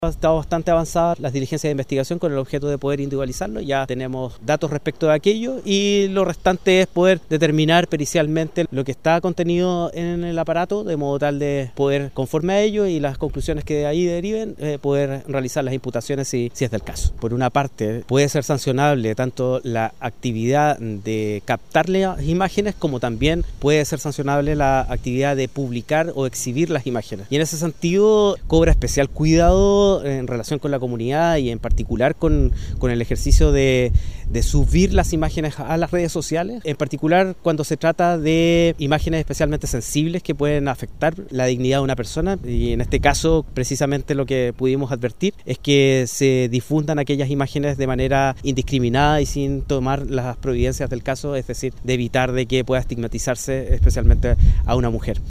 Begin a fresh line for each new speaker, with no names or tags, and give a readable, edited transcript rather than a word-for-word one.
Ha estado bastante avanzadas las diligencias de investigación con el objeto de poder individualizarlo. Ya tenemos datos respecto de aquello y lo restante es poder determinar pericialmente lo que está contenido en el aparato, de modo tal de poder, conforme a ello y las conclusiones que de ahí deriven, poder realizar las imputaciones si es del caso. Por una parte, puede ser sancionable tanto la actividad de captar las imágenes como también puede ser sancionable la actividad de publicar o exhibir las imágenes. Y en ese sentido cobra especial cuidado en relación con la comunidad y en particular con el ejercicio de subir las imágenes a las redes sociales, en particular cuando se trata de imágenes especialmente sensibles que pueden afectar la dignidad de una persona. Y en este caso, precisamente lo que pudimos advertir es que se difundan aquellas imágenes de manera indiscriminada y sin tomar las providencias del caso, es decir, de evitar de que pueda estigmatizarse especialmente a una mujer.